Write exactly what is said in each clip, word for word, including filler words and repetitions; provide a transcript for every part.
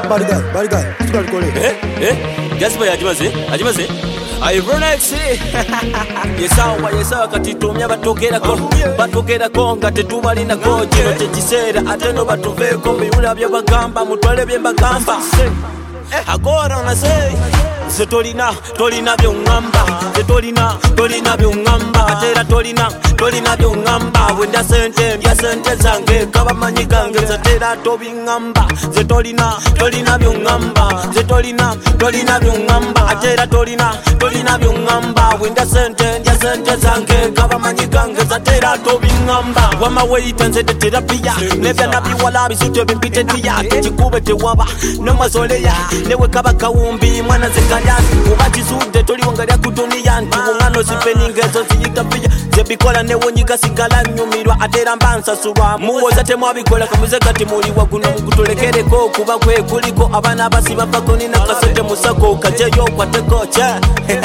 Bad guy, bad guy. It's called Cole. Eh? Eh? Guess what? Ajimase? Ajimase? Ironex. Yesawa yesawa katitumya batogerako batogerako nga tetubalinako kino tekiseera ate no batuveeko mbiwula bye bagamba mutwale bye bagamba agora unasei se tolina tolina byongamba se tolina tolina byongamba atera tolina tolina byongamba wenda sente ya sente zange kaba manyi gange zatera tobingamba se tolina tolina byongamba se tolina tolina byongamba atera tolina tolina byongamba wenda sente ya sente zange kaba manyi gange zatera tobingamba wama weita nze terapia nebya nabi wala bisute bimpite dia kikube tewaba no mazoleya newe kaba kawumbi mwana zekali ubatizude toliwongalya ku dunia nti ngano zipeningezo ziyitapia zebikola newonyiga sigala nyumirwa atera mbansasulwa muwoza temwabikola kamuze kati muliwa guno mukutolekereko kuba kwe kuliko abana basiba pakoni na kasete musako kajeyo kwateko cha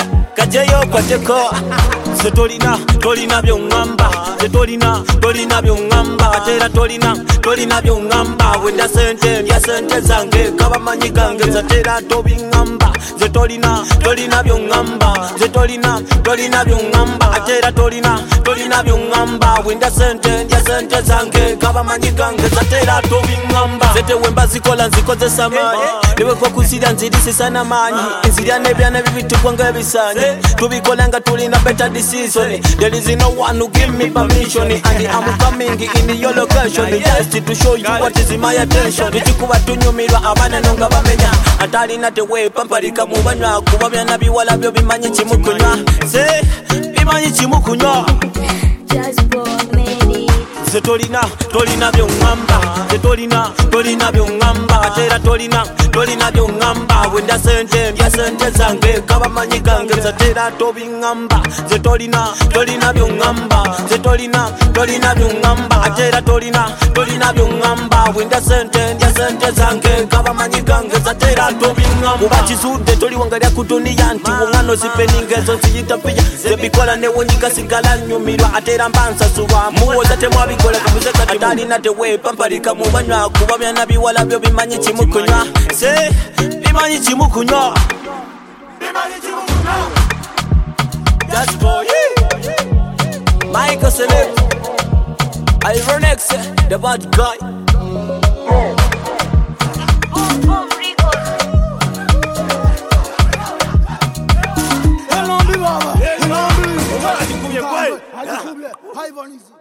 kajeyo kwateko se tolina tolina byongamba se tolina tolina byongamba atera tolina tolina byongamba wenda sente ya sente zange kaba manyi gange zatera tobingamba ze tolina tolina byongamba ze tolina tolina byongamba atera tolina tolina byongamba wenda sente ya sente zange kaba manyi gange zatera tobingamba zete wemba zikola nzikoze samani niwe kwa kusida nzidisi sana manyi nzirya nebyana bibitu kwanga bisanye tubikola nga tulina better decision. There is no one who give me permission, and I'm coming in your location just to show you what is my attention. Tukikuba tunyumirwa abana nonga bamenya atali na tewe pamparika mubanywa kuba byana biwala byo bimanyi kimukunywa se bimanyi kimukunywa just for me. Se tolina tolina byongamba se tolina tolina byongamba atera tolina tolina byongamba wenda sente ya sente zange kaba manyi gange zatera tobingamba se tolina tolina byongamba se tolina tolina byongamba atera tolina tolina byongamba wenda sente ya sente zange kaba manyi gange zatera tobingamba ubatizude toliwongalya ku dunia nti ngano zipeningezo ziyitapia zebikola newonyiga sigala nyumirwa atera mbansasulwa muwoza temwabikola kamuze kati atali na tewe pamparika mubanywa kuba byana biwala byo bimanyi kimukunywa se bimanyi kimukunywa bimanyi kimukunywa that's boy Michael Select Ironex the bad guy Hello,